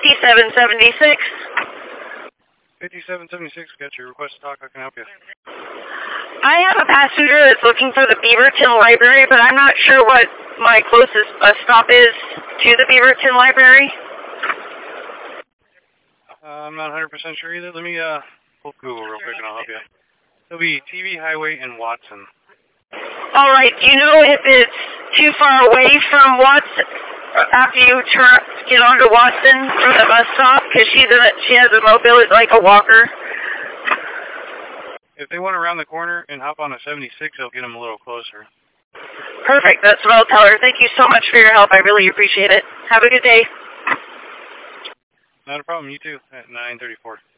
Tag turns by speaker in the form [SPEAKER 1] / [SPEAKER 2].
[SPEAKER 1] 5776.
[SPEAKER 2] 5776, got your request to talk. How can I help you?
[SPEAKER 1] I have a passenger that's looking for the Beaverton Library, but I'm not sure what my closest bus stop is to the Beaverton Library.
[SPEAKER 2] I'm not 100% sure either. Let me pull Google real quick and I'll help you. It'll be TV Highway in Watson.
[SPEAKER 1] All right. Do you know if it's too far away from Watson after you get onto Watson from the bus stop? Because she has a mobility, like a walker.
[SPEAKER 2] If they went around the corner and hop on a 76, it'll get them a little closer.
[SPEAKER 1] Perfect. That's what I'll tell her. Thank you so much for your help. I really appreciate it. Have a good day.
[SPEAKER 2] Not a problem. You too. At 9:34.